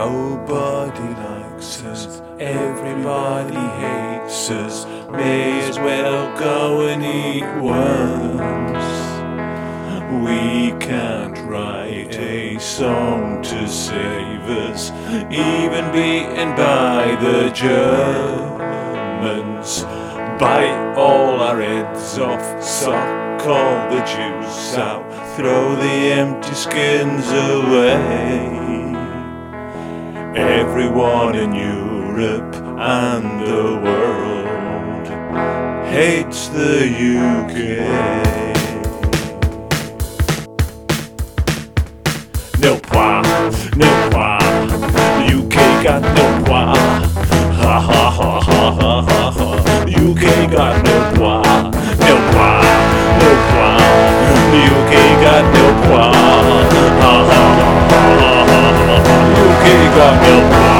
Nobody likes us, everybody hates us. May as well go and eat worms. We can't write a song to save us, even beaten by the Germans. Bite all our heads off, suck all the juice out, throw the empty skins away. Everyone in Europe and the world hates the UK. No pois, no pois, the UK got no pois. Ha ha ha ha ha ha ha. The UK got no pois, no pois, no pois. The UK got no pois. Ha ha ha ha ha ha. The UK got no pois.